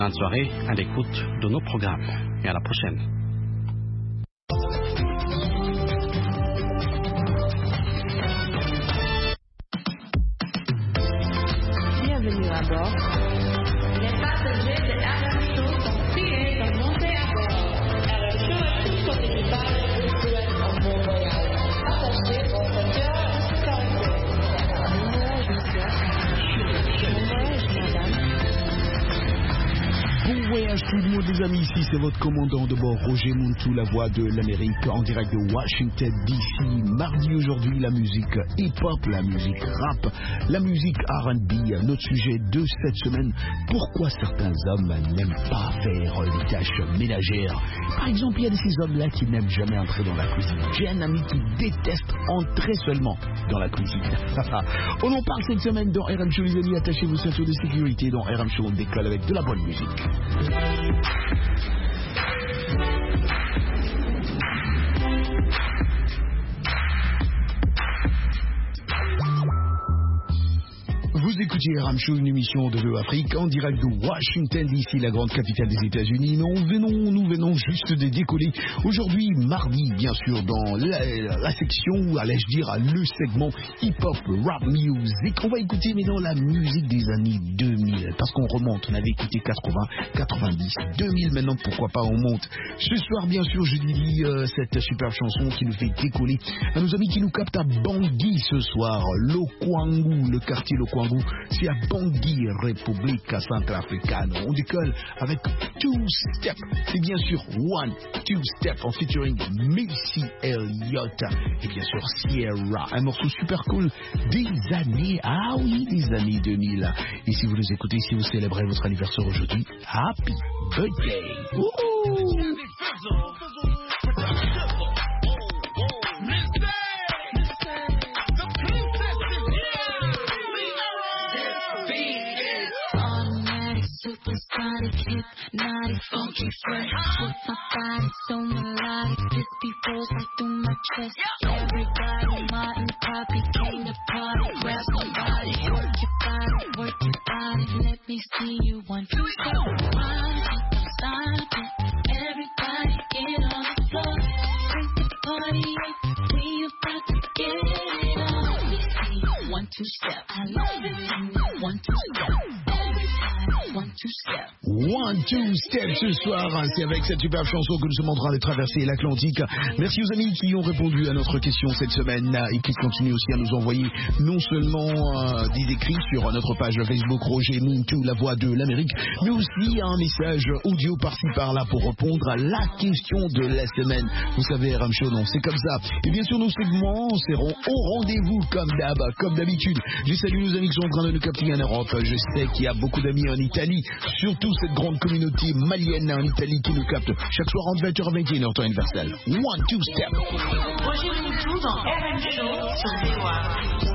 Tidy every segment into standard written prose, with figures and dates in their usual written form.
Bonne soirée à l'écoute de nos programmes et à la prochaine. Bienvenue à bord. Les passagers de RM Show sont priés de monter à bord. RM Show et tout son équipage vous souhaitent un bon voyage. Attachez votre cœur à ce caractère. Bon voyage, monsieur. Bon voyage, madame. Bon voyage tout le monde les amis, ici c'est votre commandant de bord Roger Montou, la voix de l'Amérique en direct de Washington DC. Mardi aujourd'hui, la musique hip-hop, la musique rap, la musique R&B, notre sujet de cette semaine, pourquoi certains hommes n'aiment pas faire les tâches ménagères. Par exemple, il y a de ces hommes-là qui n'aiment jamais entrer dans la cuisine. J'ai un ami qui déteste entrer seulement dans la cuisine. On en parle cette semaine dans RM Show les amis, attachez vos ceintures de sécurité. Dans RM Show on décolle avec de la bonne musique. Vous écoutez RM Show, une émission de l'Afrique en direct de Washington DC, la grande capitale des États-Unis. Nous venons juste de décoller aujourd'hui, mardi, bien sûr, dans la section, ou allais-je dire, le segment hip-hop, rap music. On va écouter maintenant la musique des années 2000, parce qu'on remonte, on avait écouté 80, 90, 2000, maintenant pourquoi pas on monte. Ce soir, bien sûr, je dédie cette super chanson qui nous fait décoller à nos amis qui nous captent à Bangui ce soir, Lokwangu, le quartier Lokwangu. C'est à Bangui, République centrafricaine. On décolle avec Two Step. C'est bien sûr One, Two Step en featuring Missy Elliott et bien sûr Sierra. Un morceau super cool des années, ah oui, des années 2000. Et si vous les écoutez, si vous célébrez votre anniversaire aujourd'hui, Happy Birthday. Supersonic, hypnotic, funky fresh. With my body so melodic, 50 rolls right through my chest. Everybody, Martin, Poppy came to party. Grab somebody, work your body. Let me see you one, two, step. Don't stop it. Everybody get on the floor. Bring the party up. We about to get it on. Let me see you one, two, step. I love it. One, two, step. One, two, step. One, two, step ce soir, c'est avec cette superbe chanson que nous sommes en train de traverser l'Atlantique. Merci aux amis qui ont répondu à notre question cette semaine et qui continuent aussi à nous envoyer non seulement des écrits sur notre page Facebook Roger Montou, la voix de l'Amérique, mais aussi un message audio par-ci par-là pour répondre à la question de la semaine. Vous savez, RM Show, non, c'est comme ça. Et bien sûr, nos segments seront au rendez-vous comme d'habitude. Je salue nos amis qui sont en train de nous capter en Europe. Je sais qu'il y a beaucoup d'amis en Italie, surtout cette grande communauté malienne en Italie qui nous capte chaque soir entre 20h et 21h temps universel. One, two, step. Roger Montou dans RM Show sur VOA.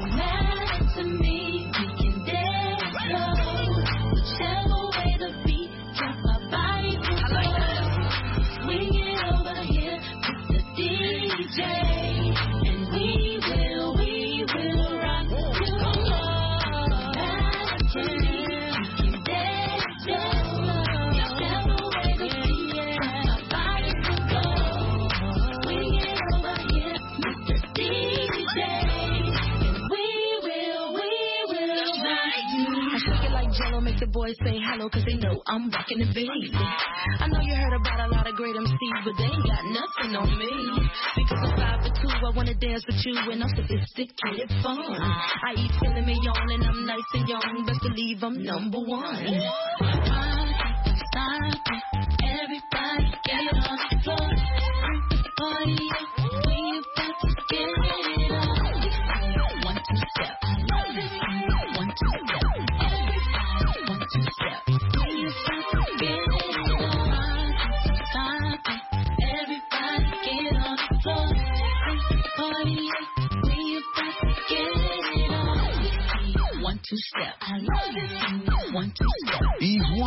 Make the boys say hello cause they know I'm rockin' the baby. I know you heard about a lot of great MCs, but they ain't got nothing on me. Because I'm 5'2", I wanna dance with you and I'm sophisticated fun. I eat filet mignon and I'm nice and young, best believe I'm number one. Stop it, everybody get on the floor. Bring the party up, we about to get it on. One, two, step. One, two, step.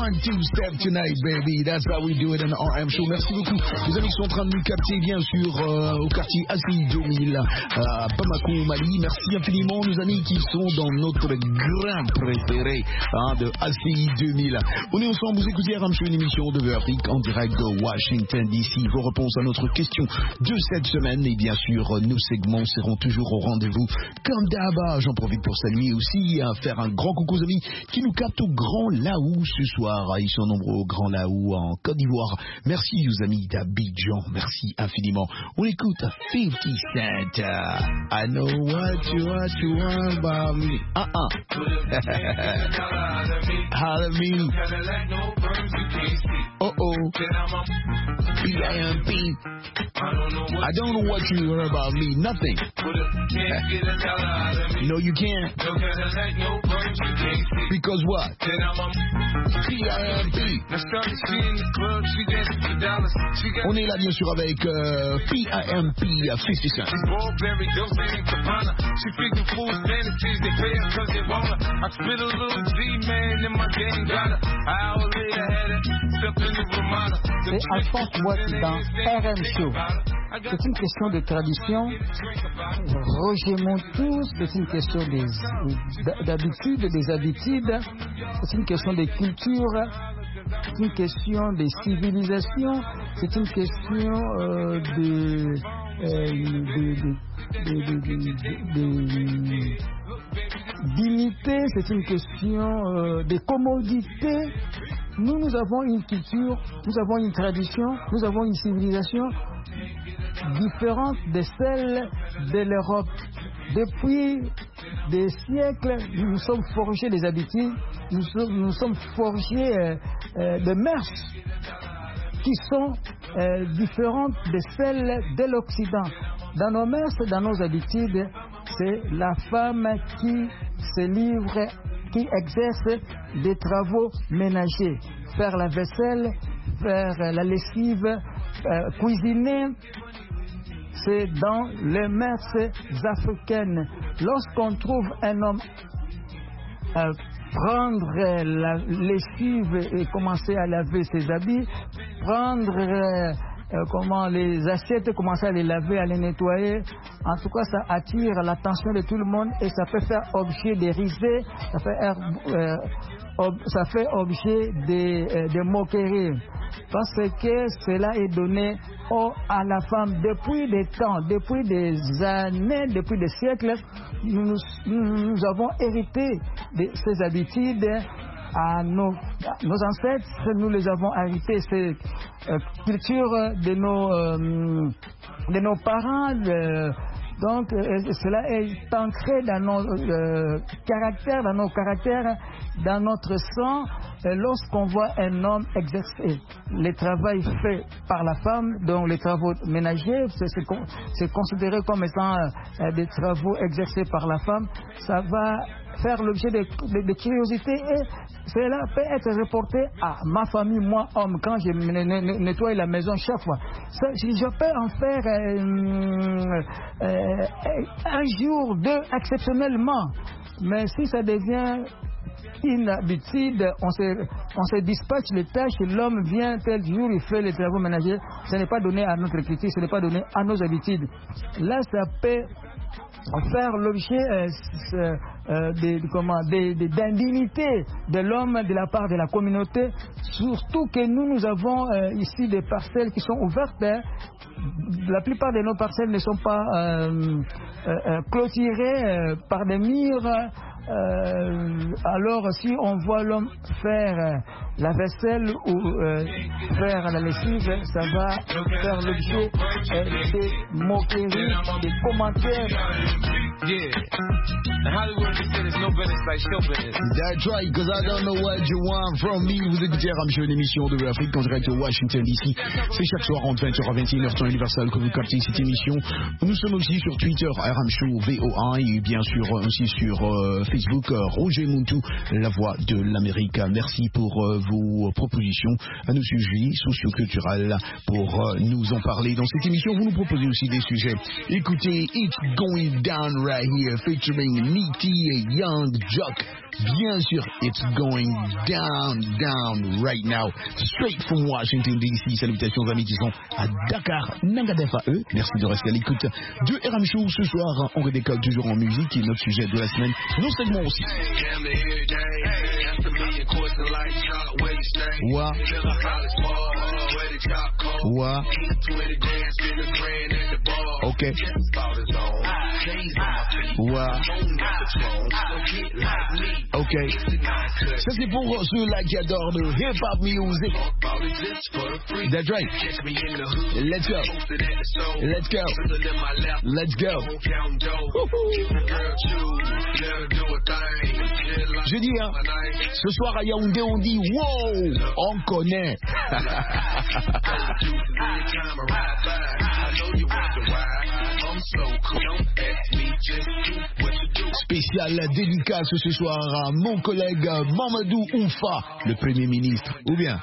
1-2 step tonight, baby. That's how we do it in the RM show. Merci beaucoup. Les amis qui sont en train de nous capter, bien sûr, au quartier ACI 2000, à Bamako, au Mali. Merci infiniment, nos amis qui sont dans notre grain préféré de ACI 2000. On est ensemble, vous écoutez RM show, une émission de VO Afrique en direct de Washington DC. Vos réponses à notre question de cette semaine et bien sûr, nos segments seront toujours au rendez-vous. Comme d'hab, j'en profite pour saluer aussi, faire un grand coucou aux amis qui nous captent au Grand Laou ce soir. Ils sont nombreux au Grand Laou en Côte d'Ivoire. Merci aux amis d'Abidjan, merci infiniment. On écoute 50 Cent. I know what you want about me. Holla me. B.I.M.P. I don't know what you heard about me. Nothing. No, you can't. Because what? P.I.M.P. On est là bien sûr avec P.I.M.P. 50 Cent. Et Alphonse Boite dans RM Show. C'est une question de tradition. Roger Montou, c'est une question d'habitude, des habitudes. C'est une question de culture. C'est une question de civilisation. C'est une question dignité. C'est une question de commodité. Nous avons une culture, nous avons une tradition, nous avons une civilisation différente de celle de l'Europe. Depuis des siècles, nous sommes forgés des habitudes, nous sommes forgés de mœurs qui sont différentes de celles de l'Occident. Dans nos mœurs, dans nos habitudes, c'est la femme qui se livre, qui exerce des travaux ménagers. Faire la vaisselle, faire la lessive, cuisiner, c'est dans les mœurs africaines. Lorsqu'on trouve un homme prendre la lessive et commencer à laver ses habits, prendre les assiettes, commencer à les laver, à les nettoyer. En tout cas, ça attire l'attention de tout le monde et ça peut faire objet de risées, ça fait objet de moqueries. Parce que cela est donné à la femme depuis des temps, depuis des années, depuis des siècles. Nous avons hérité de ces habitudes. À nos ancêtres, nous les avons hérités, ces cultures de nos parents. Donc, cela est ancré dans nos caractères, dans notre sang. Lorsqu'on voit un homme exercer le travail fait par la femme, donc les travaux ménagers, c'est considéré comme étant des travaux exercés par la femme, ça va faire l'objet de curiosité et cela peut être reporté à ma famille, moi homme, quand je nettoie la maison chaque fois. Je peux en faire un jour, deux, exceptionnellement, mais si ça devient une habitude, on se dispatche les tâches, l'homme vient tel jour, il fait les travaux ménagers, ce n'est pas donné à notre culture, ce n'est pas donné à nos habitudes. Là, ça peut faire l'objet d'indignité de l'homme de la part de la communauté, surtout que nous avons ici des parcelles qui sont ouvertes. La plupart de nos parcelles ne sont pas clôturées par des murs. Alors si on voit l'homme faire la vaisselle ou faire la lessive, ça va faire l'objet des moqueries, des commentaires. That's right, because I don't know what you want from me. Vous écoutez RM Show, une émission de l'Afrique en direct de Washington DC. C'est chaque soir entre 20h à 21h temps universel que vous captez cette émission. Nous sommes aussi sur Twitter, RM Show VOA, et bien sûr aussi sur Facebook. Facebook, Roger Muntu, la voix de l'Amérique. Merci pour vos propositions à nos sujets socioculturels. Pour nous en parler dans cette émission, vous nous proposez aussi des sujets. Écoutez, It's Going Down Right Here, featuring Nitty et Young Jock. Bien sûr, It's Going Down right now. Straight from Washington DC. Salutations aux amis qui sont à Dakar, Nangadefa, eux. Merci de rester à l'écoute de RM Show. Ce soir, on redécolle toujours en musique et notre sujet de la semaine, nos segments aussi. Ouah. Ouah. Ok. Ouah. Ok. Ça c'est pour ceux-là qui adorent le hip-hop music. That's right. Let's go. Let's go. Let's go. Je dis, hein, ce soir à Yaoundé, on dit wow, on connaît. Spécial dédicace ce soir à mon collègue Mamadou Oufa, le Premier ministre. Ou bien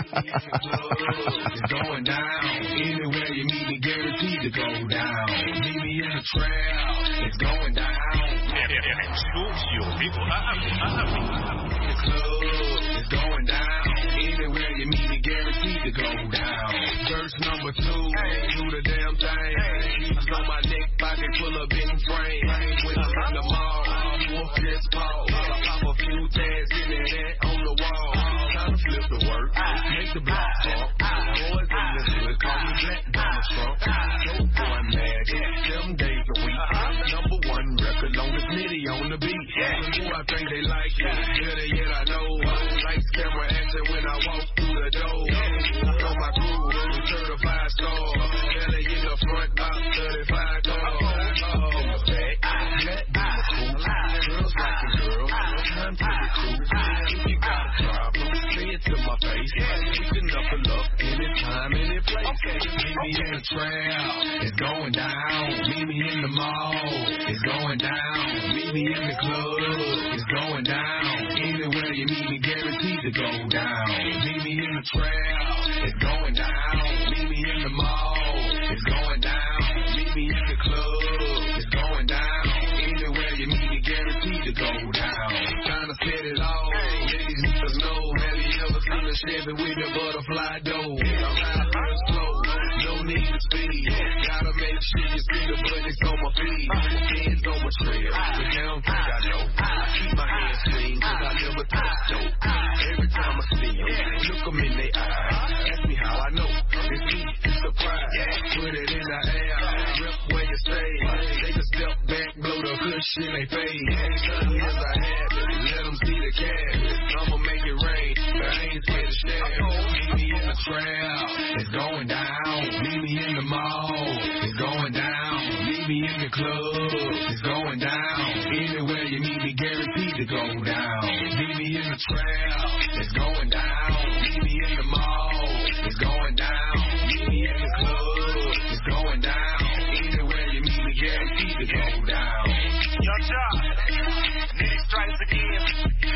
Verse number 2, do the damn thing. Keeps on my neck, pocket full of big frame. When I'm in the mall, walk this pole. Pop a few tags in the head on the wall. Time to flip the work, make the block talk. Boys in the hood, call me Black Donald Trump. Dope boy mad, 7 days a week. Number 1 record, longest nitty on the beat. Who I think they like it, better yet I know. Lights, camera, action when I walk through the door. On my crew, certified star. Belly in the front, about 35 cars. In the back, flat cool. Girls like a girl, time to recruit. If you got a problem, say it to my face. We can knuckle up anytime, any place. Meet me in the trail, it's going down. Meet me in the mall, it's going down. Meet me in the club, it's going down. Anywhere you meet me, guaranteed to go down. Meet me in the trail, it's going down. Meet me in the mall, it's going down. Meet me in the club, it's going down. Anywhere you meet me, guaranteed to go down. Trying to set it all, ladies need to know. Have you ever seen a Chevy with a butterfly door? I'm riding real slow, no need to speed. Gotta make sure you see the buttons on my feet. Hands on my trail, but they don't think I know. I keep my hands clean, cause I never touch dope. Every time I see them, look them in their eyes. Ask me how I know, it's me, surprise. Put it in the air, rip where you stay. Take a step back, blow the cushion, they fade. Nothing is a habit, let them see the cash. I'ma make it rain, but I ain't scared to share. Meet me in the trail, it's going down. Meet me in the mall, it's going down. Meet me in the club, it's going down. Anywhere you meet me, guaranteed to go down. Meet me in the trail, it's going down. Meet me in the mall, it's going down. Meet me in the club, it's going down. Anywhere you meet me, guaranteed to go down. Your job, Nitty strikes again.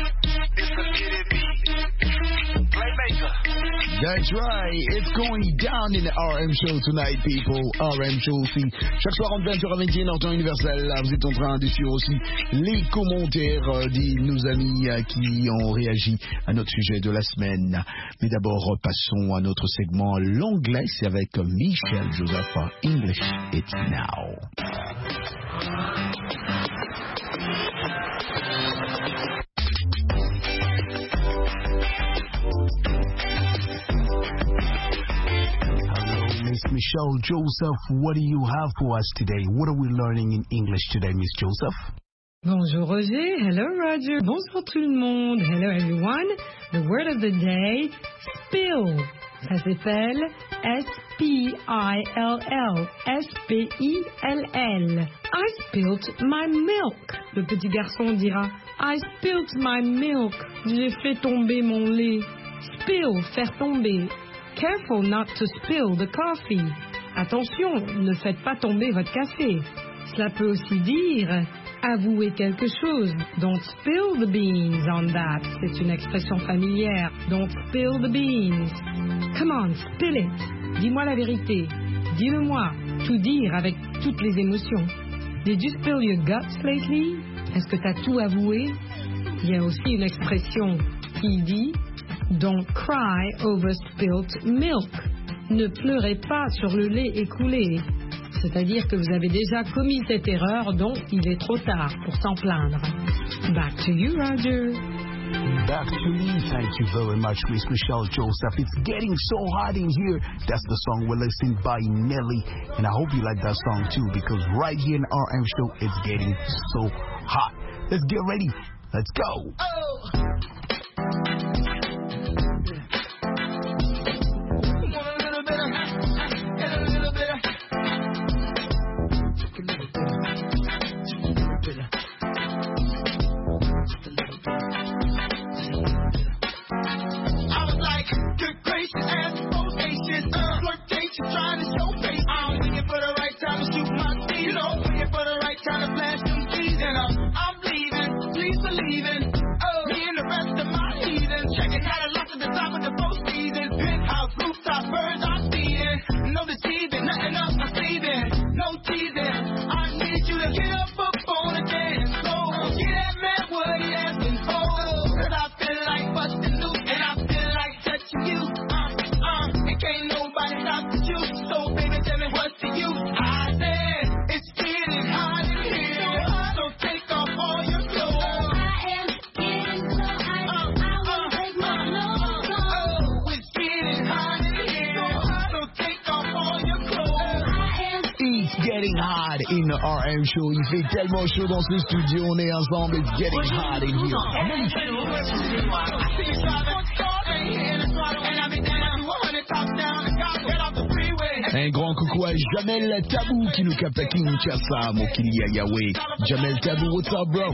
It's a Nitty beat. Playmaker. That's right, it's going down in the RM Show tonight, people. RM Show aussi. Chaque soir en 20h à 21h en temps universel. Là, vous êtes en train de suivre aussi les commentaires de nos amis qui ont réagi à notre sujet de la semaine. Mais d'abord, passons à notre segment l'anglais. C'est avec Michel Joseph. English, it's now. Miss Michelle Joseph, what do you have for us today? What are we learning in English today, Miss Joseph? Bonjour Roger, hello Roger, bonsoir tout le monde, hello everyone. The word of the day, spill. Ça s'appelle S-P-I-L-L, S-P-I-L-L. I spilt my milk. Le petit garçon dira, I spilt my milk. J'ai fait tomber mon lait. Spill, faire tomber. Careful not to spill the coffee. Attention, ne faites pas tomber votre café. Cela peut aussi dire avouer quelque chose. Don't spill the beans on that. C'est une expression familière. Don't spill the beans. Come on, spill it. Dis-moi la vérité. Dis-le-moi. Tout dire avec toutes les émotions. Did you spill your guts lately? Est-ce que tu as tout avoué? Il y a aussi une expression qui dit Don't cry over spilt milk. Ne pleurez pas sur le lait écoulé. C'est-à-dire que vous avez déjà commis cette erreur, donc il est trop tard pour s'en plaindre. Back to you, Roger. Back to me. Thank you very much, Miss Michelle Joseph. It's getting so hot in here. That's the song we're listening by Nelly. And I hope you like that song too, because right here in RM Show, it's getting so hot. Let's get ready. Let's go. In the RM Show, il fait tellement chaud dans ce studio, on est ensemble, it's getting hot in here. Un grand coucou à Jamel Tabou qui nous capte à Kinshasa, Mokili à Yahweh. Jamel Tabou, what's up, bro?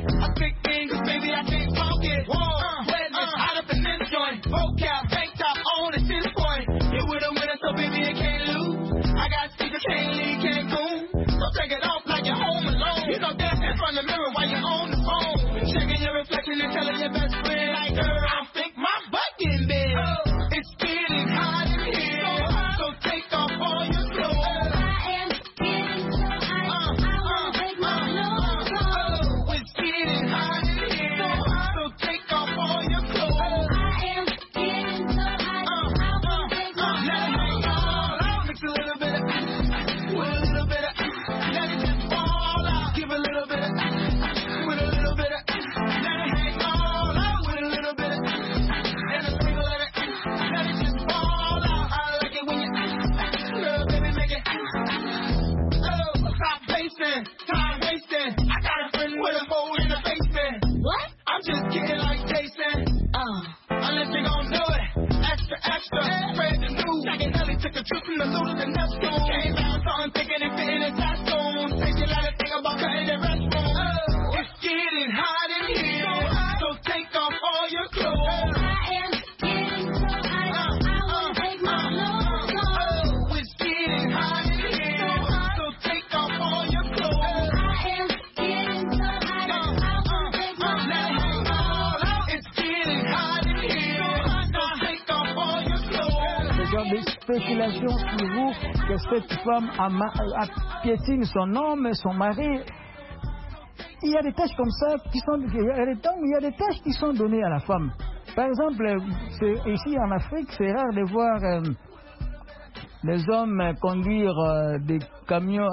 Spéculation sur vous que cette femme piétine son homme, son mari. Il y a des tâches comme ça qui sont, il y a des tâches qui sont données à la femme. Par exemple, ici en Afrique, c'est rare de voir les hommes conduire des camions,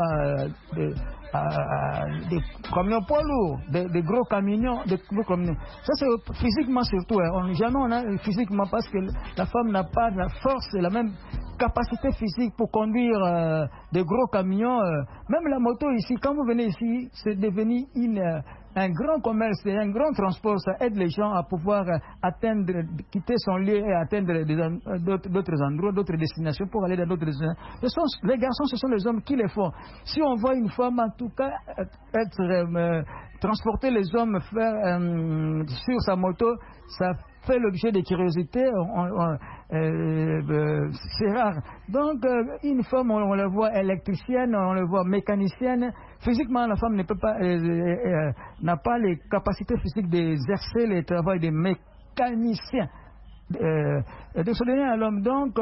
des camions poids lourds, des gros camions, Ça c'est physiquement surtout. Jamais on a physiquement parce que la femme n'a pas la force et la même capacité physique pour conduire des gros camions. Même la moto ici, quand vous venez ici, c'est devenu un grand commerce, un grand transport. Ça aide les gens à pouvoir quitter son lieu et atteindre d'autres endroits, d'autres destinations pour aller dans d'autres destinations. Les garçons, ce sont les hommes qui les font. Si on voit une femme, en tout cas, transporter les hommes sur sa moto, ça fait l'objet de curiosité, c'est rare. Donc, une femme, on la voit électricienne, on la voit mécanicienne. Physiquement, la femme n'a pas les capacités physiques d'exercer le travail des mécaniciens. De se donner à l'homme. Donc,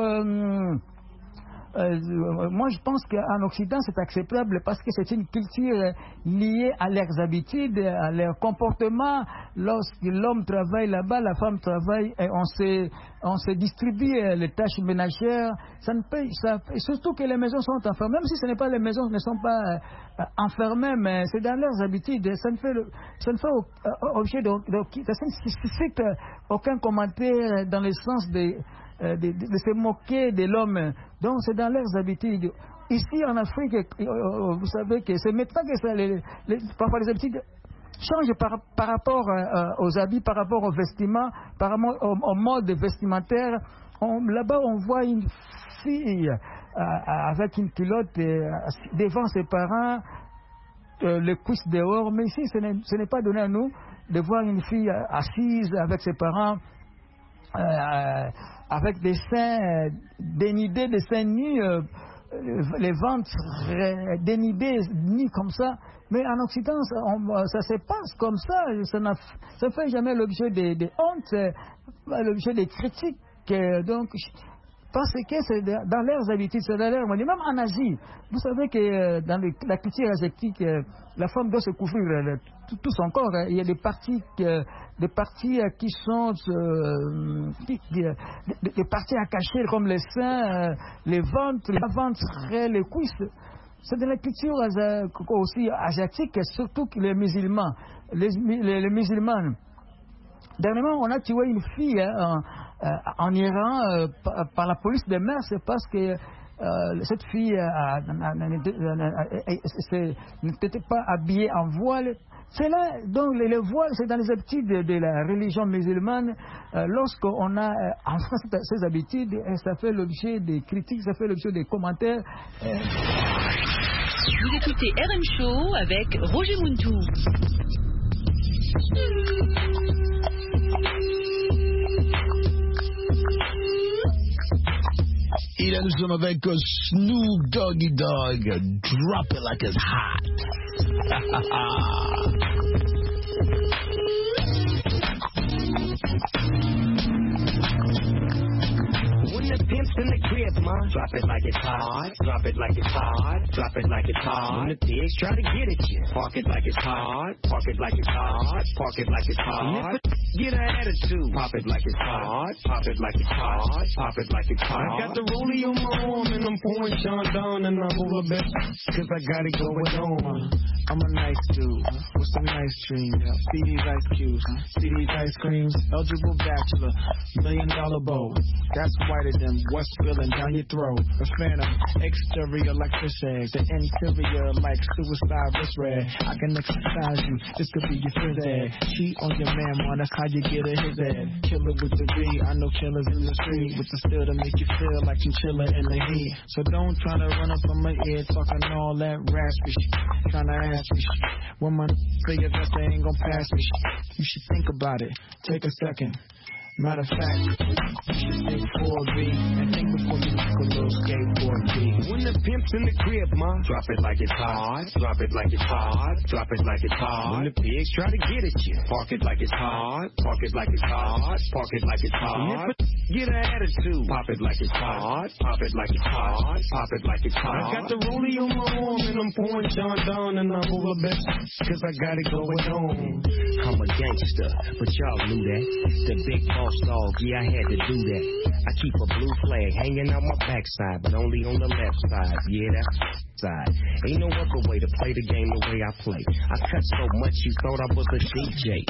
moi je pense qu'en Occident c'est acceptable parce que c'est une culture liée à leurs habitudes, à leur comportement. Lorsque l'homme travaille là-bas, la femme travaille et on se distribue les tâches ménagères. Surtout que les maisons sont enfermées, même si ce n'est pas les maisons ne sont pas enfermées, mais c'est dans leurs habitudes. Ça ne fait objet ça ne suscite aucun commentaire dans le sens de se moquer de l'homme. Donc c'est dans leurs habitudes. Ici en Afrique, vous savez que c'est maintenant que parfois les habitudes changent par rapport aux habits, par rapport aux vestiments, par rapport au mode vestimentaire. Là-bas on voit une fille avec une culotte devant ses parents, le cuisse dehors, mais ici ce n'est pas donné à nous de voir une fille assise avec ses parents, avec des seins dénudés, des seins nus, les ventres dénudés, nus comme ça. Mais en Occident, ça se passe comme ça. Ça ne fait jamais l'objet de honte, l'objet de critiques. Donc, parce que c'est dans leurs habitudes, c'est dans leur manière. Même en Asie, vous savez que dans la culture asiatique, la femme doit se couvrir tout son corps. Il y a des parties qui sont des parties à cacher comme les seins, les ventres, les cuisses. C'est de la culture aussi asiatique, surtout les musulmans. Les musulmans. Dernièrement, on a tué une fille en Iran par la police des mœurs, c'est parce que cette fille n'était pas habillée en voile. C'est là, donc le voile, c'est dans les habitudes de la religion musulmane. Lorsqu'on a en France ces habitudes, ça fait l'objet des critiques, ça fait l'objet des commentaires. Vous écoutez RM Show avec Roger Muntou. Et là, nous sommes avec Snoop Doggy Dogg. Drop it like it's hot. When the pimp's in the crib, ma, drop it like it's hot. Drop it like it's hot. Drop it like it's hot. When the pigs try to get at you, park it like it's hot. Park it like it's hot. Park it like it's hot. Get an attitude, pop it like it's hot. Pop it like it's hot. Pop it like it's hot. I got the rollie on my arm and I'm pouring Sean down and I'm over best cause I got it going on. I'm a nice dude with some nice dreams. See these ice cubes, see these ice creams. Eligible bachelor, $1 million bow. That's whiter than what's spilling down your throat. A phantom, exterior like fish eggs, the interior like suicide wrist red. I can exercise you, this could be your phys ed. Cheat on your man, man, that's how you get a his ed. Killer with the B, I know killers in the street with the steel to make you feel like chinchilla in the heat. So don't try to run up on my ear talking all that raspy shit. Trying to ask me shit. When my figure that they ain't gonna pass me shit. You should think about it, take a second. Matter of fact, you should think 4B and think before you take a little skateboard B. When the pimp's in the crib, ma, drop it like it's hot. Drop it like it's hot. Drop it like it's hot. When the pigs try to get at you, park it like it's hot. Park it like it's hot. Park it like it's hot. Get an attitude, pop it like it's hot. Pop it like it's hot. Pop it like it's hot. I got the rollie on my arm and I'm pouring Sean down and I'm over best cause I got it going on. I'm a gangster, but y'all knew that. The big boss dog, yeah, I had to do that. I keep a blue flag hanging out my backside, but only on the left side. Yeah, that's side. Ain't no other way to play the game the way I play. I cut so much you thought I was a DJ.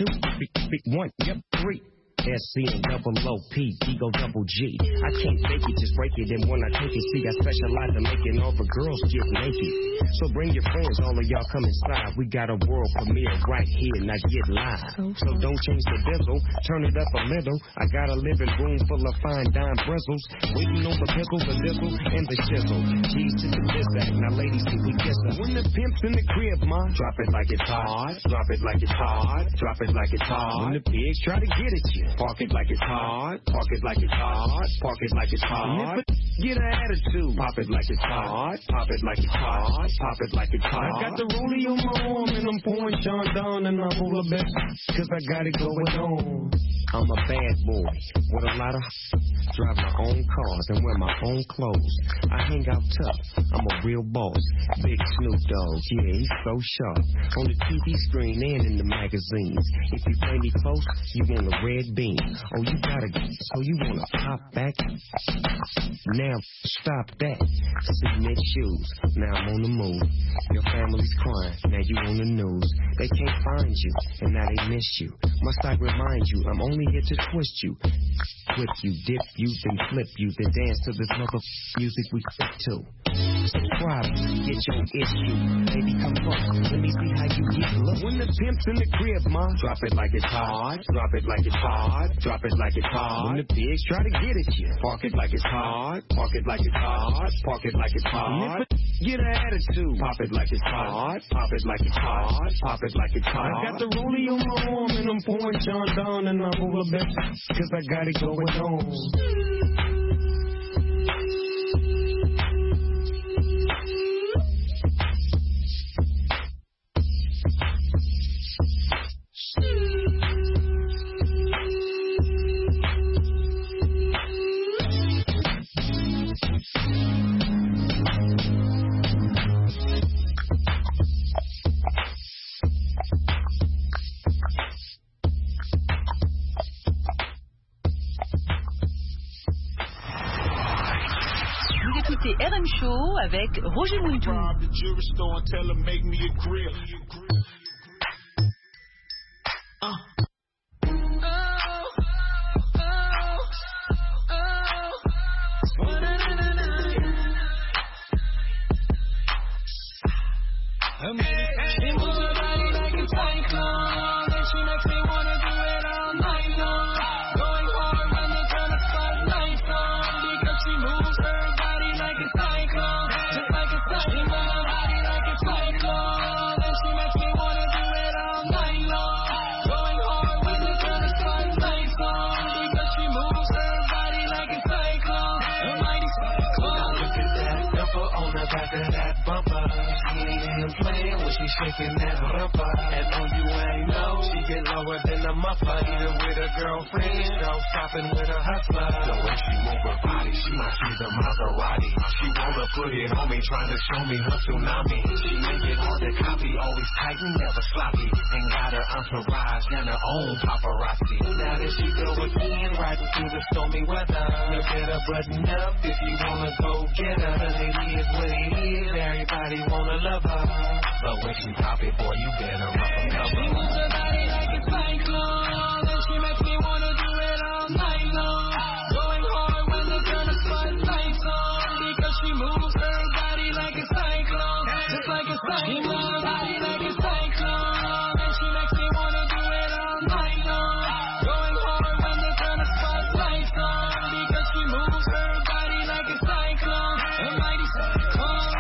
2, 1, yep, 3. SC and double OP, Ego double G. I can't fake it, just break it. And when I take it, see, I specialize in making all the girls get naked. So bring your friends, all of y'all come inside. We got a world premiere right here, now get live. So don't change the diesel, turn it up a little. I got a living room full of fine dime bristles. Waiting on the pickle, the dizzle, and the shizzle. G's to the bizac, now ladies, can we kiss her? When the pimp's in the crib, ma, drop it like it's hot. Drop it like it's hot. Drop it like it's hot. When the pigs try to get at you, Park it like it's hard. Park it like it's hard. Park it like it's hard. Get an attitude. Pop it like it's hard. Pop it like it's hard. Pop it like it's hard. I got the rollie on my arm and I'm pouring Sean down and I'm all a bit cause I got it going on. I'm a bad boy with a lot of drive my own cars and wear my own clothes. I hang out tough. I'm a real boss. Big Snoop Dogg, yeah, he's so sharp. On the TV screen and in the magazines. If you play me close, you want a red beam. Oh, you gotta, so you wanna pop back? Now stop that. Cement shoes. Now I'm on the move. Your family's crying. Now you on the news. They can't find you, and now they miss you. Must I remind you? I'm only here to twist you. Whip you, dip you, then flip you, then dance to this mother music we fit to. Subscribe, get your issue. Baby, come on, let me see how you get look. When the pimp's in the crib, ma, drop it like it's hard. Drop it like it's hard. Drop it like it's hard. When the pigs try to get at you, park it like it's hard. Park it like it's hard. Park it like it's hard. Get an attitude. Pop it like it's hard. Pop it like it's hard. Pop it like it's hard. I got the rollie on my arm and I'm pouring Sean down and I'm over a bit cause I got it going on. écoutez RM Show avec Roger Muntou. She moves her body like a cyclone, and she makes me wanna do it all night long. Going hard when they turn the spotlights on, because she moves her body like a cyclone, just like a cyclone. She moves her body like a cyclone, and she makes me wanna do it all night long. Going hard when they turn the spotlights on, because she moves her body like a cyclone, a mighty cyclone. Look at that bumper on the back of that bumper. Playing when she shaking that rumper, and on you ain't know she get lower than a muffler. Even with a girlfriend, no stopping with a hustler. The way she move her body, she might be the Maserati. She wanna put it on me, trying to show me her tsunami. She make it hard to copy, always tight and never sloppy. Ain't got her entourage and her own paparazzi. Now that she go again, riding through the stormy weather. You better button up if you wanna go get her. It is what it is, everybody wanna love her. But when she pop it, boy, you better rock and cover. She moves her body like a cyclone, and she makes me wanna do it all night long. Going hard when they turn the spotlights on, because she moves her body like a cyclone, just like a cyclone. She moves her body like a cyclone, and she makes me wanna do it all night long. Going hard when they turn the spotlights on, because she moves her body like a cyclone, a mighty cyclone.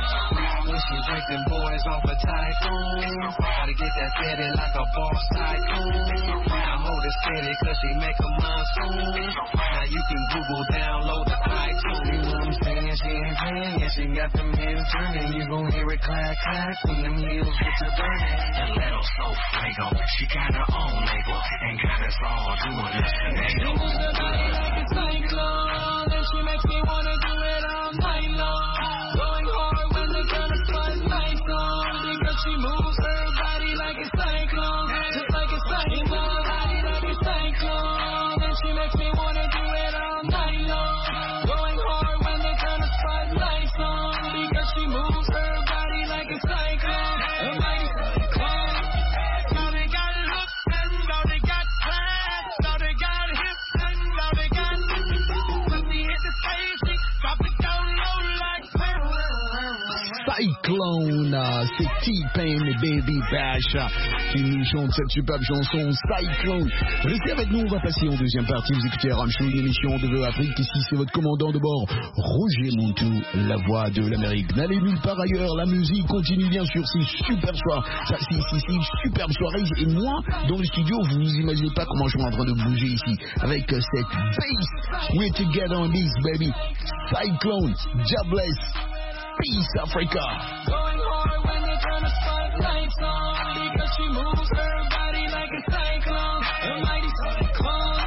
When she break them boys off a typhoon, gotta get that steady like a boss tycoon. Now hold it steady cause she make a monsoon. Now you can Google download the tycoon. You know what I'm saying? She ain't playing, yeah, she got them heads turning. You gon' hear it clack clack when them heels get to burning. The little so fuego, she got her own label and got us all doing this today. She moves her body like a cyclone, and she makes me wanna do it all night long. Going hard when they turn the spotlights on, because she moves her body like a cyclone, just like a cyclone. She moves her body like a cyclone, and she makes me wanna do it all night long. Going hard when they turn the spotlights on, because she moves her body like a cyclone, a mighty cyclone. Now they got hook and now they got class, now they got hip and now they got pussy Cyclone. C'est T-Pain et Baby Bash qui nous chantent cette superbe chanson Cyclone. Restez avec nous, on va passer en deuxième partie. Vous écoutez RM Show, une émission de VO Afrique. Ici, c'est votre commandant de bord, Roger Montou, la voix de l'Amérique. N'allez nulle part ailleurs, la musique continue bien sûr. C'est super soir, c'est une superbe soirée. Et moi, dans le studio, vous vous imaginez pas comment je suis en train de bouger ici avec cette bass. We're together on this, baby. Cyclone, Jobless, Peace Africa. Going hard when they turn the spotlights on, because she moves her body like a cyclone, a mighty cyclone.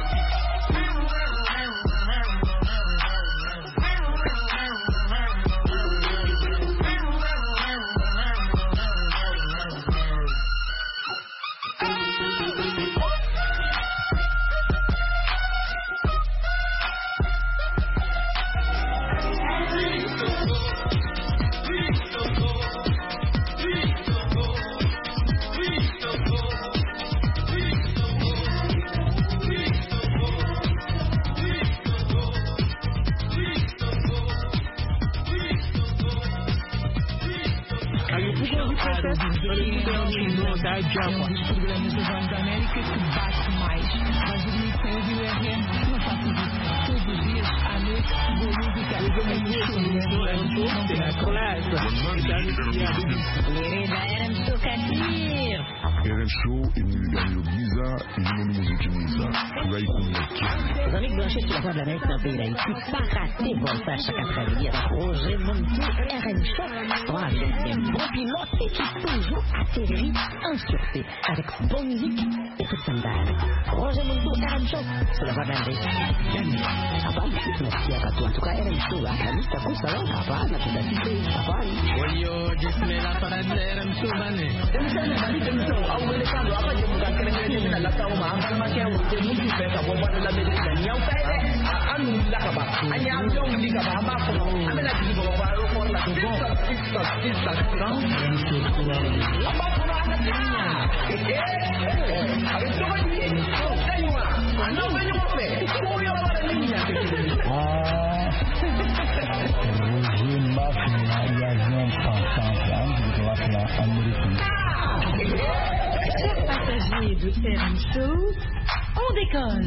RM Show inimigani Giza, inimoni muziki Giza. Furahi kumlekia. Les amis branchés sur la voie de l'Amérique dans le pays d'Haïti, pas rater Voltage chaque après-midi avec Roger Montou, RM Show. Avec un bon pilote et qui toujours atterrit en sûreté avec bonne musique et toute scandale. Roger Montou, RM Show, sur la voie de l'Amérique. Merci à toi. En tout cas, RM Show, la liste à vous, ça va, la toute la cité, ça va. Olio, disme la parade de RM Show, Vané. Chers passagers de RM Show, on décolle.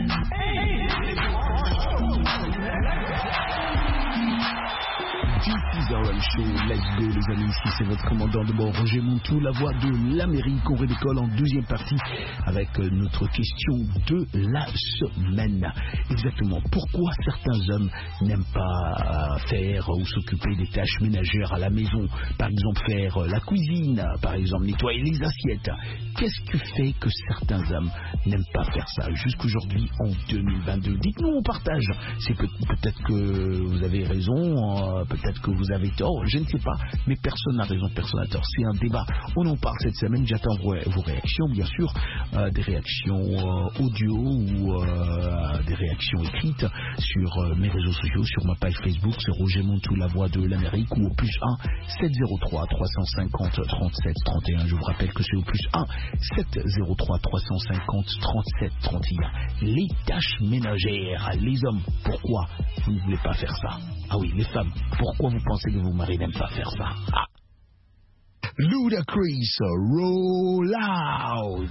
This is RM Show, let's go les amis, ici c'est votre commandant de bord Roger Montou, la voix de l'Amérique. On redécolle en deuxième partie avec notre question de la semaine. Exactement, pourquoi certains hommes n'aiment pas faire ou s'occuper des tâches ménagères à la maison? Par exemple faire la cuisine, par exemple nettoyer les assiettes. Qu'est-ce qui fait que certains hommes n'aiment pas faire ça jusqu'aujourd'hui en 2022? Dites-nous, on partage. C'est peut-être que vous avez raison, peut-être que vous avez tort, je ne sais pas, mais personne n'a raison, personne n'a tort. C'est un débat. On en parle cette semaine. J'attends vos réactions, bien sûr, des réactions audio ou des réactions écrites sur mes réseaux sociaux, sur ma page Facebook, c'est Roger Montou, la voix de l'Amérique, ou au plus 1 703 350 37 31. Je vous rappelle que c'est au plus 1 703 350 37 31. Les tâches ménagères, les hommes, pourquoi vous ne voulez pas faire ça? Ah oui, les femmes, pourquoi vous pensez que vos maris n'aiment pas faire ça? Ah. Ludacris, roll out.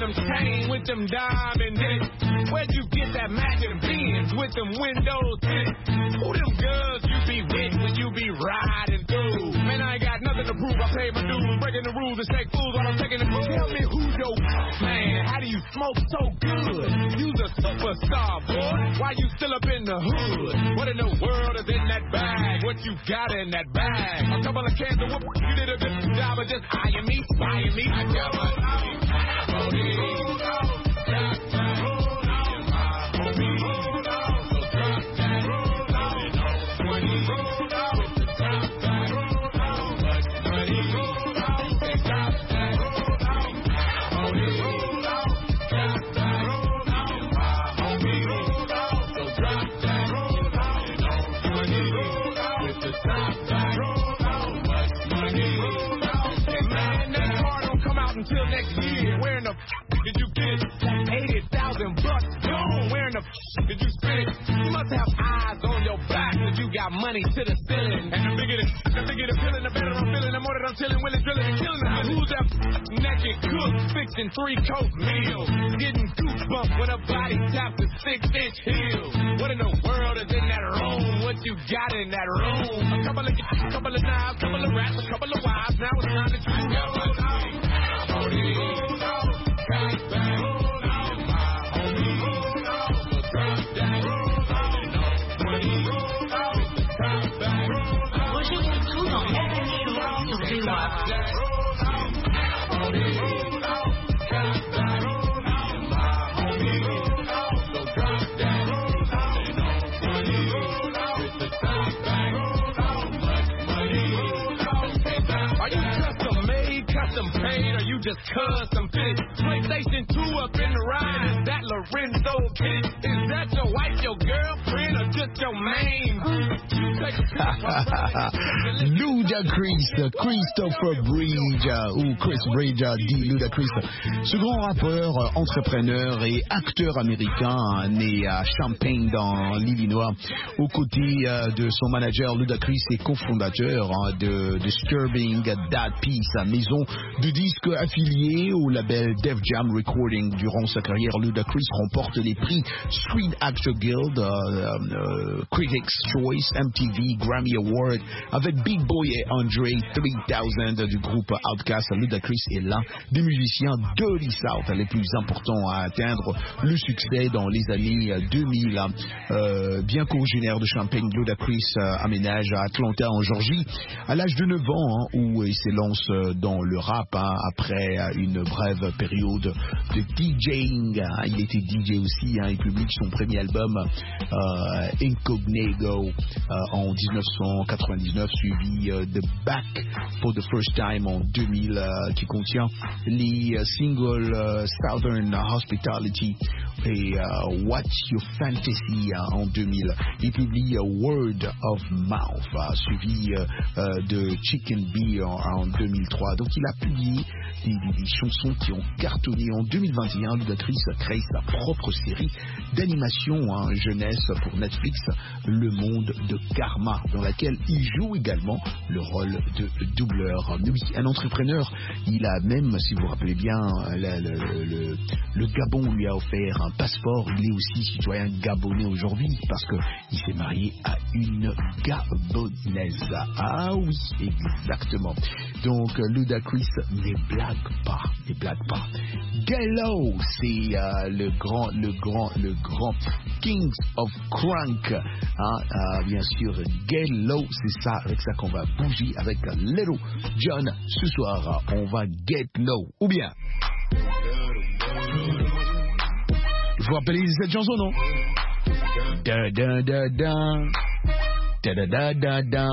them chain with them diamond in it? Where'd you get that magic pins with them windows in it? Who them girls you be with when you be riding through? Man, I ain't got nothing to prove. I paid my dues, breaking the rules and shake fools while I'm taking the proof. Tell me who's your man? How do you smoke so good? You's a superstar, boy. Why you still up in the hood? What in the world is in that bag? What you got in that bag? A couple of cans of whoop. You did a good job of just eyeing me, spying me. I got my until next year. Where in the did you get it? $80,000 gone. Where in the did you spend it? You must have eyes on your back cause you got money to the ceiling. And the bigger the feeling, the better I'm feeling. The more that I'm chilling, willing, drilling, and killing them. Who's that naked cook fixing 3-course meals? Getting goosebumps when a body taps a 6-inch heel. What in the world is in that room? What you got in that room? A couple of knives, couple of rats, a couple of wives. Now it's time to choose your life. Just custom fit. PlayStation 2 up in the ride. Is that Lorenzo kid? Is that your wife, your girlfriend, or just your main? Ludacris, Christopher Bridge, ou Chris Bridge dit Ludacris. Ce grand rappeur, entrepreneur et acteur américain né à Champaign dans l'Illinois, aux côtés de son manager Ludacris et cofondateur de Disturbing That Peace, maison de disques affiliée au label Def Jam Recording. Durant sa carrière, Ludacris remporte les prix Screen Actor Guild, Critics' Choice, MTV, Grammy Award avec Big Boy et Andre 3000 du groupe Outkast. Ludacris est l'un des musiciens Dirty South les plus importants à atteindre le succès dans les années 2000. Bien qu'originaire de Champaign, Ludacris aménage à Atlanta en Georgie à l'âge de 9 ans où il s'élance dans le rap après une brève période de DJing. Il était DJ aussi. Il publie son premier album Incognito en 1999, suivi de Back for the First Time en 2000 qui contient les singles Southern Hospitality et What's Your Fantasy en 2000. Il publie Word of Mouth suivi de Chicken Bee en 2003. Donc il a publié des chansons qui ont cartonné. En 2021, Ludacris a créé sa propre série d'animation jeunesse pour Netflix, Le Monde de Karma, dans laquelle il joue également le rôle de doubleur. Un entrepreneur, il a même, si vous vous rappelez bien, le Gabon lui a offert un passeport. Il est aussi citoyen gabonais aujourd'hui parce qu'il s'est marié à une gabonaise. Ah oui, exactement. Donc Ludacris ne blague pas. Gallo, c'est le grand Kings of Crunk. Bien sûr, Gallo, c'est ça, avec ça qu'on va bouger avec Little John. Ce soir, on va get low. Ou bien, vous rappelez cette chanson, non? Da da da da da da da da da.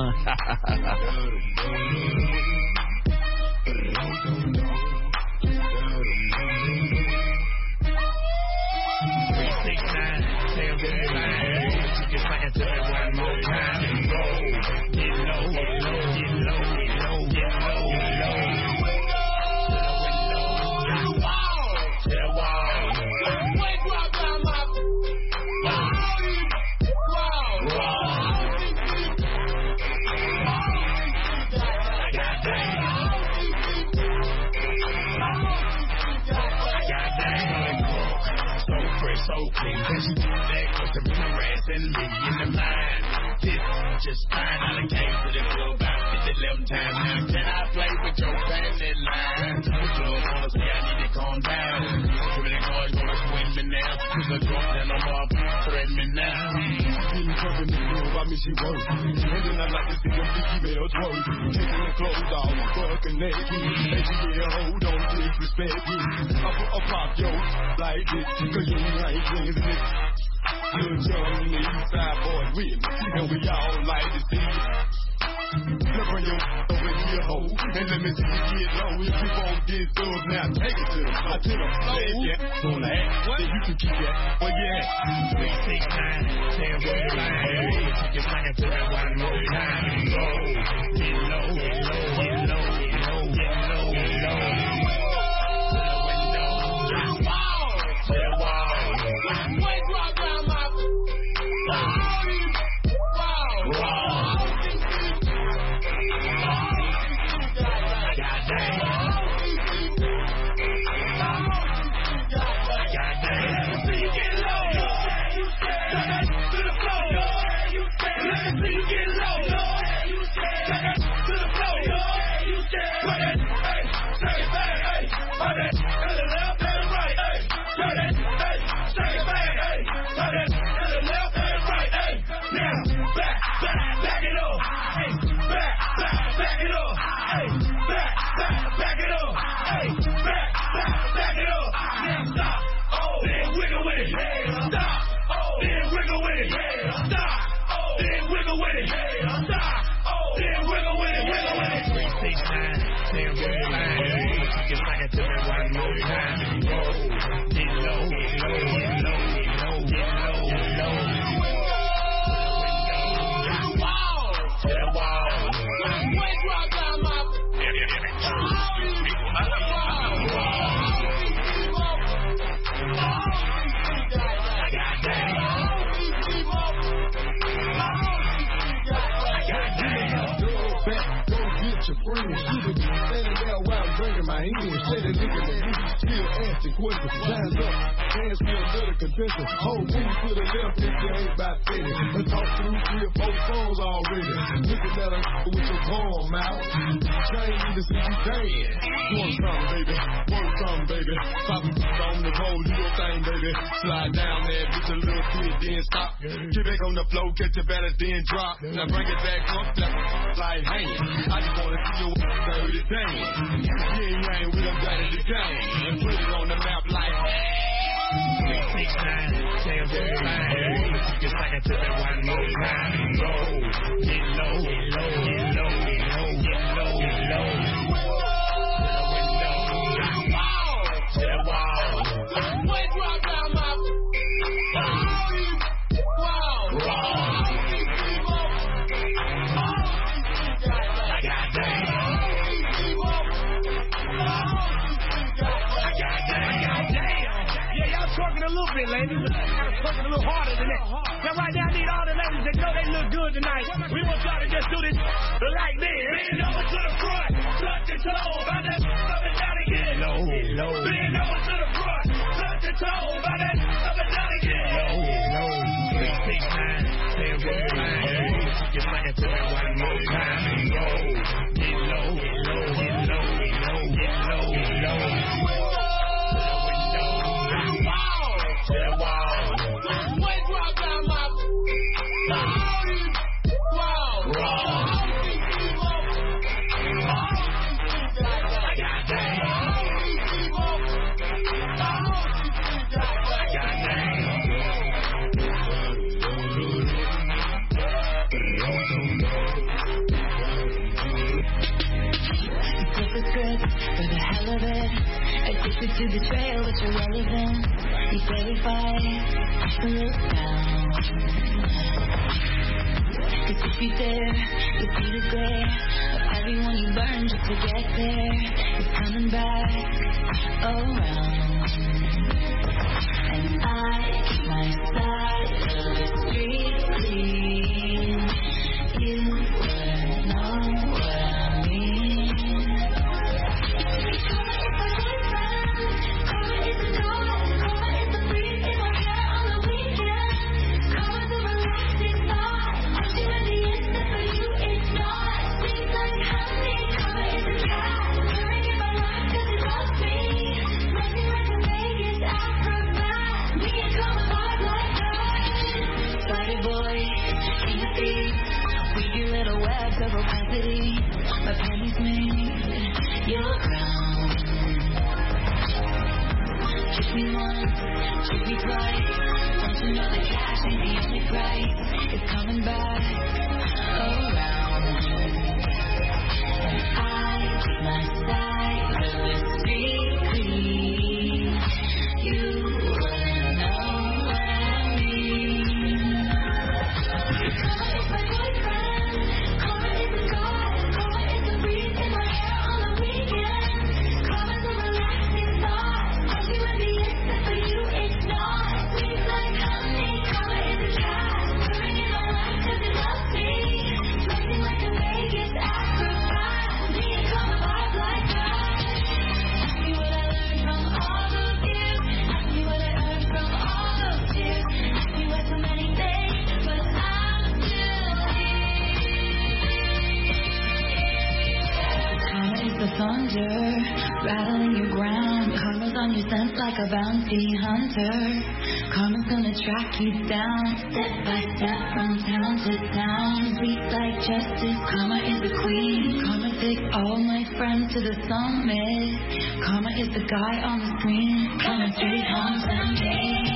clean. Then she get back with the harassing me in the mind. This just fine. I done came to the club about 50-11 times. Now can I play with your family line? The club wanna say I need to calm down. Give me the cards, gonna swing me now. Cause the drunk and I'm up, threaten me now. Getting tough in the club, I mean she work. And then I like to see them big emails work. Taking the clothes off, fucking naked. And she get a hold on, disrespect me. I pop yo like this, cause you ain't clean this. Good young east side boys with me, and we all like to see it. Now bring your over here, ho, and let me see you get low. If you won't get those, now take it to the floor. To the floor. Yeah, on the ass, then you can keep that. Well, yeah. 3, 6, 9, 10, where you like. Just like I said that one more time. Low, get low, get low, get low, get low, get low, get low. To the window, to the wall. Wait, drop down my. Hands up, hands feel little contention. Hold me to the left if you ain't about finished. And talk through 3 or 4 phones already. Looking at us with your palm out. Trying to see you dance. Want something, baby. Want something, baby. Pop on the pole, do your thing, baby. Slide down there, bitch a little bit, then stop. Get back on the floor, catch your balance, then drop. Now bring it back up, like hanging. I just wanna see your dirty thing. Yeah, ain't with them dirty the game. And put it on the map like 6, 9, 10, 5. Just like I took it one more time. Low, get low, get low, get low, get low, get low, get low. To the wall. Wait, drop down my. A little bit, ladies. Gotta twerk it a little harder than that. Now, right now, I need all the ladies that know they look good tonight. We want y'all to just do this like this. Bend over to the front, touch your toe, by that up and down again. Low, low. Bend over to the front, touch your toe, by that up and down again. Low, low. 3, 6, 9, 10, 5. Just like I took it one more time. Low, get low, get low, get low, get low, get low, get low. To the wall. Wait, drop down my. For the hell of it, addicted to betrayal, but you're relevant. You say we fight, look down. Cause if you dare, you'll see the glare of everyone you burn just to get there. It's coming back around. And I keep my side of the street clean. You wouldn't know what I mean. Karma is a breeze in my hair. my pennies made your crown. Kiss me once, kiss me twice. Don't you know that cash ain't the only price? It's coming back around. I keep my side really secretly. You wouldn't know what I mean. Karma is my boyfriend. Karma is a god. Karma is the breeze in my hair on the weekend. Karma's a relaxing thought. I'll do at the instant for you, it's not. Sweet like honey. Karma is a cat. Purring in my lap 'cause it loves me. Flexing like a Vegas acrobat. Me and Karma vibe like that. Ask me what I learned from all of you. Ask me what I earned from all of you. Ask me where so many things, but I'm still here. Karma is the thunder, rattling your ground. Karma's on your scent like a bounty hunter. Karma's gonna track you down, step by step from town to town. Sweet like justice, Karma is the queen. Karma takes all my friends to the summit. Karma is the guy on the screen, coming straight home to me.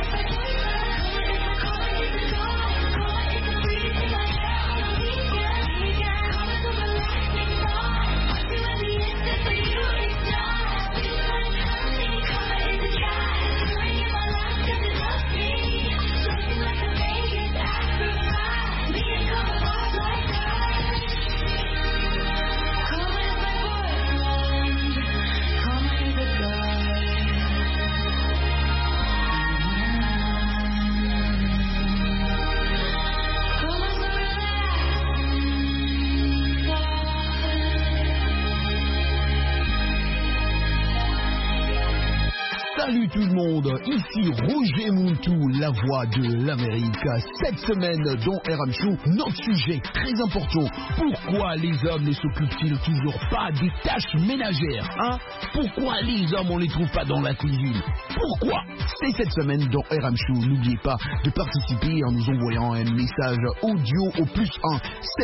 Salut tout le monde, ici Roger Muntou, la voix de l'Amérique. Cette semaine dans RM Show, notre sujet très important. Pourquoi les hommes ne s'occupent-ils toujours pas des tâches ménagères, hein? Pourquoi les hommes on les trouve pas dans la cuisine? Pourquoi? C'est cette semaine dans RM Show. N'oubliez pas de participer en nous envoyant un message audio au +1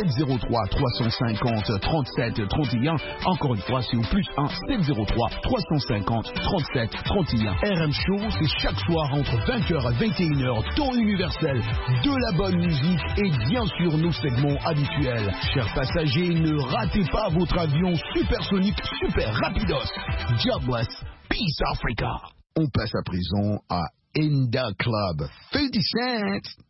703 350 37 31. Encore une fois, c'est au +1 703 350 37 31. RM Show, c'est chaque soir entre 20h et 21h, temps universel, de la bonne musique et bien sûr nos segments habituels. Chers passagers, ne ratez pas votre avion supersonique super rapidos. Jobless, Peace Africa. On passe à présent à Enda Club. 50 Cent.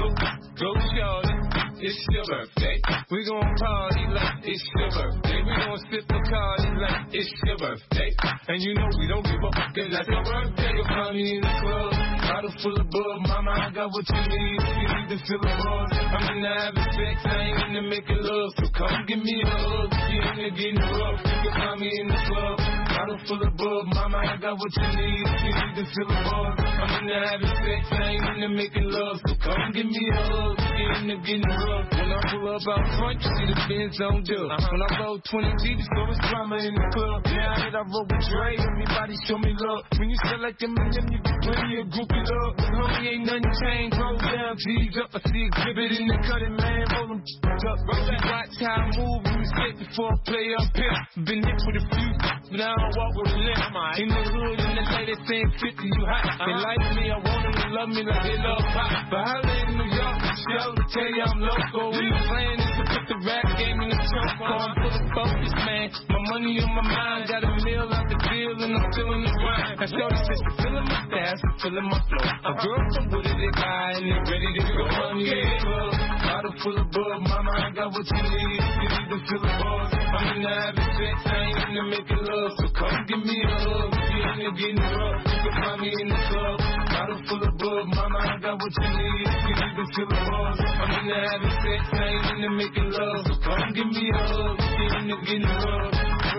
Go shorty, it's your birthday. We gon' party like it's your birthday. We gon' sip a party like it's your birthday. And you know we don't give a fuck, cause that's your birthday. You'll find me in the club, bottle full of bug. Mama, I got what you need if you need to fill the buzz. I'm in the having sex, I ain't in the making love. So come give me a hug, if you're in the getting rough. You can find me in the club, bottle full of bug. Mama, I got what you need if you need to fill the buzz. I'm in the having sex, I ain't in the making love. So come give me a hug, get in the getting rough. When I pull up out front, you see the Benz on dub. When I roll 20 G's, so it's drama in the club. Now that I roll with Dre, everybody show me love. When you sell like them and them, you get plenty of groupie love. Homie, ain't nothing changed, roll down, G's up. I see exhibit in the cutting, man, roll them up. Watch how I move, you sit before I play up here. Been hit with a few, but I don't walk with a limp. In the hood, in the lady saying 50, you hot. They like me, I want them to love me like they love pop. But I live in New York, show to tell you I'm local. When the plan is to put the rap game in the trunk, I'm full of focus, man. My money on my mind, got a meal out the deal, and I'm feeling the grind. I showed this shit, feeling my style, feeling my flow. A girl from Wooded, they buy, and they ready to go. Money in the club, bottle full of bug. Mama, I got what you need, if you need to feel the buzz. I'm in the having sex, I ain't in the making love. So come give me a hug, if you're in the getting rough. You can find me in the club, bottle full of bug. Mama, I got what you need, if you need to feel the buzz. I'm in the having sex, I ain't in the making love. So come give me a hug, if you're in the getting rough.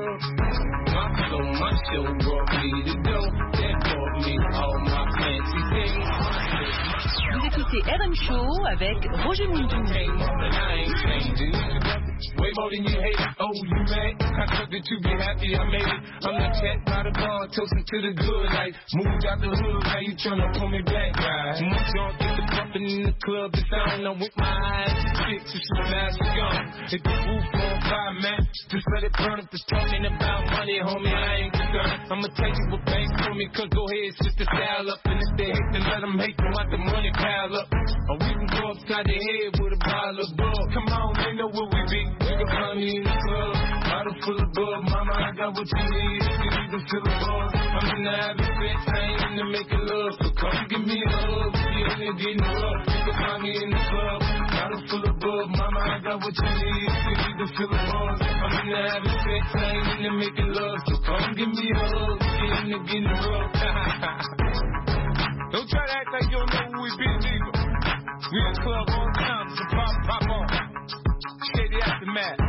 My flow, my show brought me to go. That brought me all my fancy things. Vous écoutez RM Show avec Roger Muntou. way more than you hate it. Oh, you mad? I thought that you be happy I made it. I'm the cat by the bar, toasting to the good. Like, moved out the hood, now you tryna pull me back, right? My junk get the bumping in the club, it's on. I'm with my eyes fixed, so she's fast and gone. Hit the roof on fire, man. Just let it burn if it's talking about money, homie, I ain't concerned. I'ma take you a bank for me, cause go ahead, switch the style up. And if they hate, then let them hate, them let the money pile up. Or we can go upside the head with a bottle of bug. Come on, they know where we be. You can find me in the club, bottle full of bug. Mama, I got what you need, if you need to feel the buzz. I'm in the having sex, I ain't in the making love. So come give me a hug, if you in there getting rough. You can find me in the club, bottle full of bug. Mama, I got what you need, if you need to feel the buzz. I'm in the having sex, I ain't in there making love. So come give me a hug, if you in there getting rough. Don't try to act like you don't know who we be, nigga. We in the club all the time, so pop on. Shady Aftermath.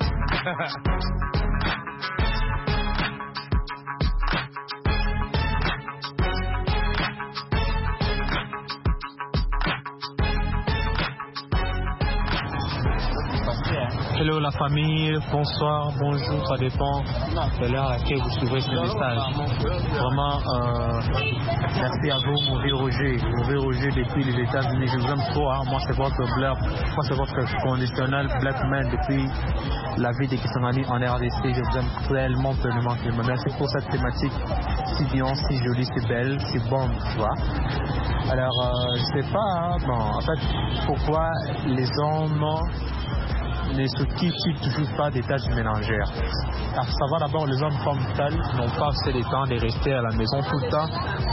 Hello la famille, bonsoir, bonjour, ça dépend de l'heure à laquelle vous suivrez ce message. Vraiment, merci à vous, mon vieux Roger depuis les États-Unis. Je vous aime trop, hein. Moi c'est votre conditionnel Black Man depuis la vie des Kisangani en RDC. Je vous aime tellement. Merci pour cette thématique si bien, si jolie, si belle, si bonne, tu vois. Alors, je sais pas, hein, bon, en fait, pourquoi les hommes ne s'occupent toujours pas des tâches ménagères. À savoir d'abord, les hommes comme tels n'ont pas assez de temps de rester à la maison tout le temps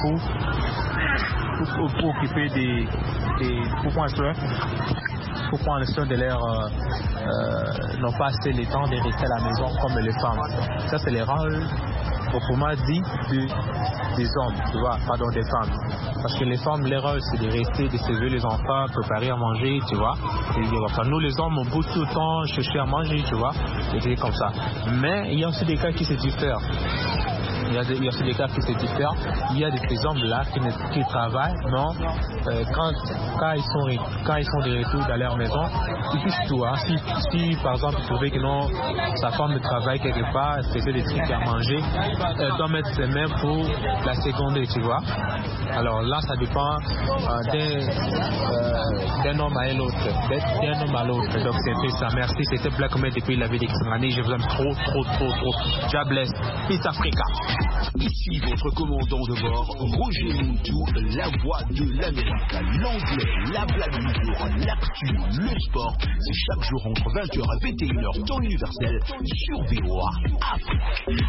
pour occuper pour prendre soin de leur n'ont pas assez de temps de rester à la maison comme les femmes. Ça c'est les rôles proprement dit des hommes, tu vois, pardon, des femmes. Parce que les femmes, leur rôle, c'est de rester, de servir les enfants, préparer à manger, tu vois. Et nous, les hommes, on bouge tout le temps, chercher à manger, tu vois. Et c'est comme ça. Mais il y a aussi des cas qui se diffèrent. Il y a aussi des cas qui se diffèrent. Il y a ces hommes-là qui travaillent, non, quand ils sont de retour dans leur maison, ils touchent tout. Hein. Si par exemple, ils trouvaient que non, sa femme travaille quelque part, elle fait des trucs à manger, elle doit mettre ses mains pour la seconder, tu vois. Alors là, ça dépend d'un homme à l'autre, d'un homme à l'autre. Donc c'est un peu ça. Merci, c'était Black Man depuis la vie d'Extrani. Je vous aime trop. God bless. Peace Africa. Ici votre commandant de bord, Roger Muntou, la voix de l'Amérique. L'anglais, la blague du jour, l'actu, le sport. C'est chaque jour entre 20h et 21h, temps universel sur VOA Afrique.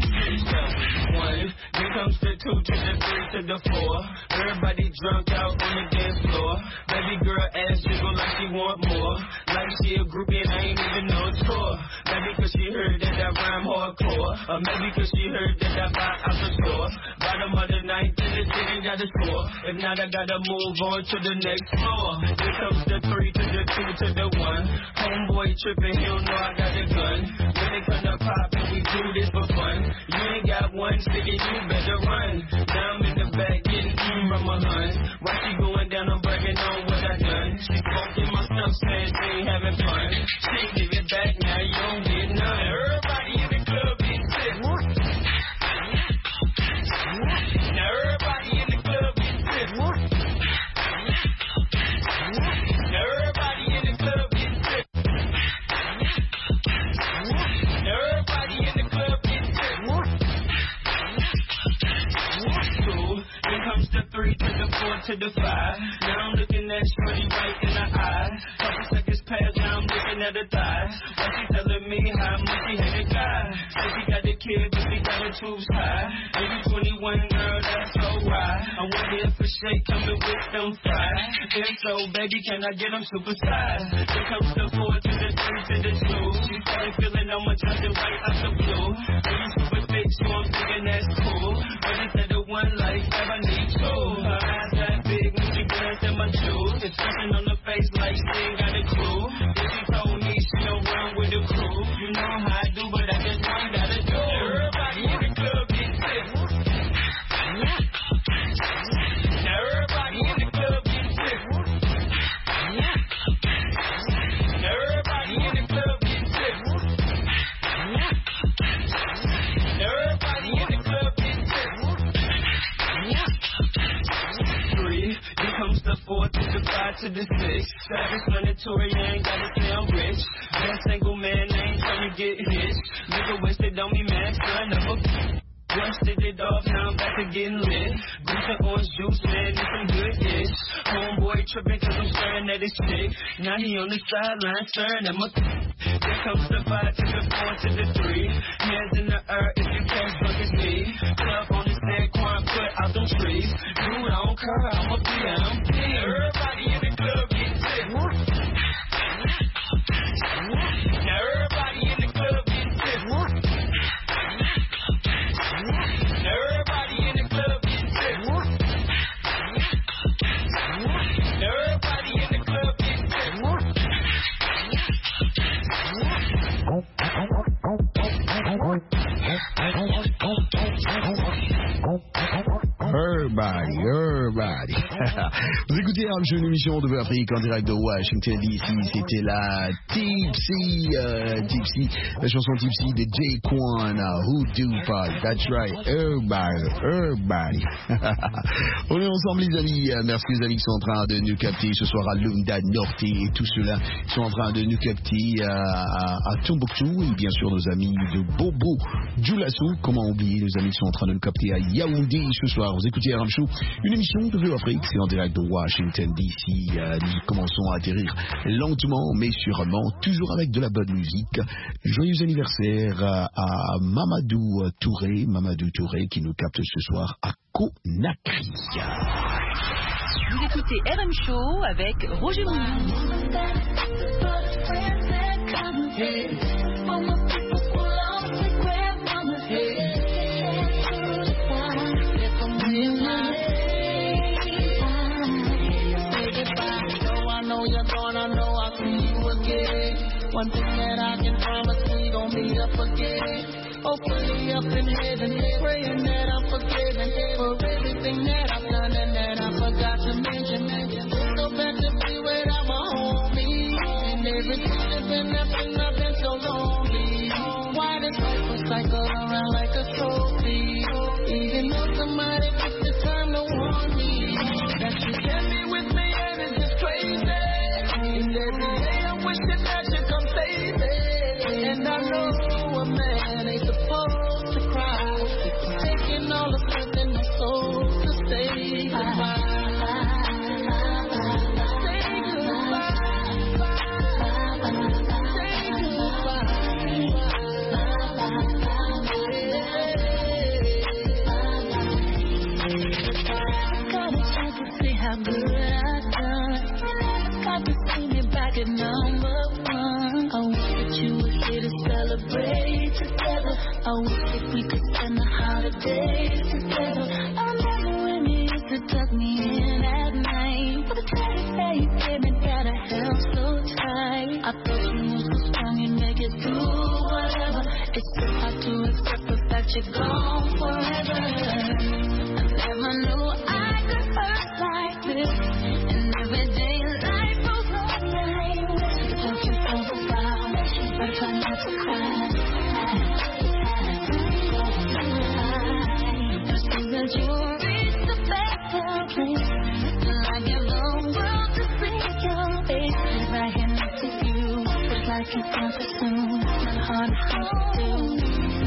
Then comes the 2 to the 3 to the 4. Everybody drunk out on the dance floor. Baby girl ass jiggle like she want more. Like she a groupie and I ain't even know it's for. Maybe cause she heard that I rhyme hardcore. Or maybe cause she heard that I buy out the store. Bottom of the night in the city got a score. If not I gotta move on to the next floor. Here comes the 3 to the 2 to the 1. Homeboy tripping, he don't know I got a gun. When it come to pop and we do this for fun. You ain't got one sticky, you better run. Now I'm in the back getting from my hun. While she going down, I'm bragging on what I done. She smoking my stuff, saying she ain't having fun. She give it back, now you don't get none. Everybody in the club get sick. Now everybody in the club get sick. Now everybody in the club get sick. Now everybody in the club get sick. Then comes the 3 to the 4 to the 5. Now I'm looking at shorty right in the eye. Couple seconds pass, now I'm looking at her thigh. Why she telling me how much she had a guy? Said she got the kid, but she got her tubes high. And you 21, girl, that's so right. I wonder if a shake coming with them fries. If so, baby, can I get them supersized? Then comes the 4 to the 3 to the 2. She started feeling how much I did right out the blue. And you super thick, so I'm thinking that's cool. But instead of one life, I need two. Her eyes that big when she glanced at my shoes. Expression on the face like she ain't got a clue. Then she told me she don't run with the crew. You know how I do, but I just ain't gotta do. Everybody in the club get sick. Now everybody in the club get sick. Now everybody in the club get sick. to the 6. Self-explanatory, I ain't gotta say I'm rich. Been single man, I ain't tryna get hitched. Nigga wasted on me, man, son of a brushed it off, now I'm back to getting lit. Goose and orange juice, man, it's some good-ish. Homeboy tripping cause I'm staring at his chick. Now he on the sideline staring at my There comes the 5 to the 4 to the 3. Hands in the air if you can't drunk as me. Club on the stand, Quan put out them trees. Dude, I don't care, I'm a I'm everybody in the club get tipped. Now everybody in the club get tipped. Everybody in the club get tipped. Everybody in the club get tipped. Everybody. Vous écoutez une émission de Afrique en direct de Washington DC. C'était la Tipsy, la chanson Tipsy de Jay Quan, Hoodoo Party. That's right, everybody. On est ensemble les amis. Merci les amis qui sont en train de nous capter ce soir à Lunda Norte et tout cela qui sont en train de nous capter à Tombouctou et bien sûr nos amis de Bobo Dioulasso. Comment oublier nos amis qui sont en train de nous capter à Yaoundé ce soir. Vous écoutez RM Show, une émission de Vue Afrique, c'est en direct de Washington DC. Nous commençons à atterrir lentement mais sûrement, toujours avec de la bonne musique. Joyeux anniversaire à Mamadou Touré qui nous capte ce soir à Conakry. Vous écoutez RM Show avec Roger Moulin. One thing that I can promise, we gon' meet up again. Hopefully up in heaven, praying that I'm forgiven for everything that I've done and that I forgot to mention. It's so bad to be without my homie, and everything has been nothing, I've been so lonely. Why does life cycle around like a trophy? Even though somebody took the time to warn me that you can't be with me and it's just crazy. And every day I'm wishing that you come save me. And I know a man ain't supposed to cry, taking all the breath in my soul to say goodbye. How good I've done. Got to see me back at number 1. I wish that you were here to celebrate together. I wish that we could spend the holidays together. I remember when you used to tuck me in at night, but the time that you didn't gotta held so tight. I thought you were so strong and make it through whatever. It's so hard to accept the fact you're gone forever. I never knew I could hurt like this, and every day life goes on like this. Don't you think about it, but try not to cry. Just think that you'll reach the better place, till I give the world to see your face. If I hear next to you, it's like it's gone too soon. Not hard to do.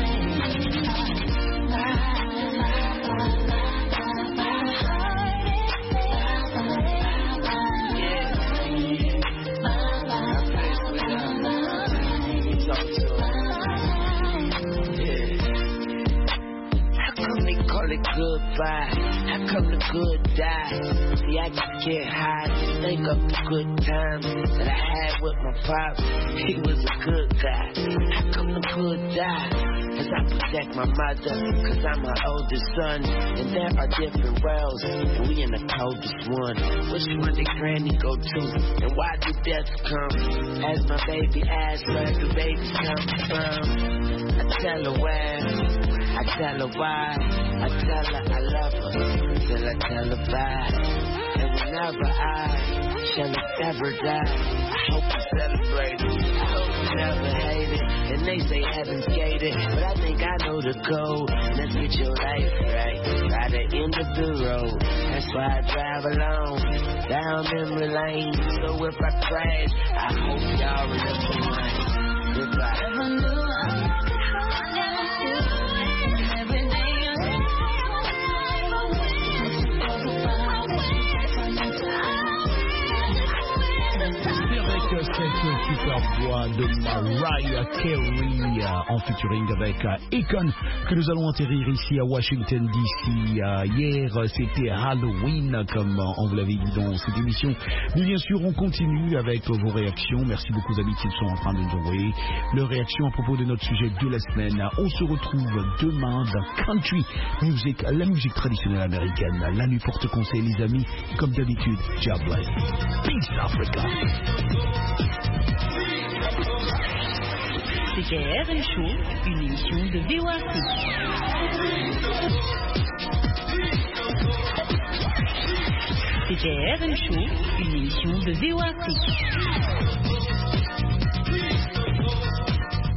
Goodbye. How come the good die? See, I just get high, think of the good times that I had with my pops. He was a good guy. How come the good die? Cause I protect my mother, cause I'm her oldest son, and there are different roles, and we in the coldest one. Which one did granny go to, and why did death come? As my baby asked where the baby come from, I tell her where. I tell her why. I tell her I love her till I tell her bye. And whenever I shall ever die, I hope you celebrate it. I hope you never hate it. And they say heaven's gated, but I think I know the code. Let's get your life right, by the end of the road. That's why I drive alone, down memory lane. So if I crash, I hope y'all remember mine. Goodbye. Never knew I never knew every day you avec cette super voix de Mariah Carey en featuring avec Akon que nous allons atterrir ici à Washington DC. Hier c'était Halloween comme on vous l'avait dit dans cette émission. Mais bien sûr on continue avec vos réactions. Merci beaucoup aux amis qui sont en train de nous envoyer leurs réactions à propos de notre sujet de la semaine. On se retrouve demain dans Country Music, la musique traditionnelle américaine. La nuit porte conseil les amis, comme d'habitude. God bless. Peace Africa. C'était RM Show, une émission de VOA Afrique. C'était RM Show, une émission de VOA Afrique.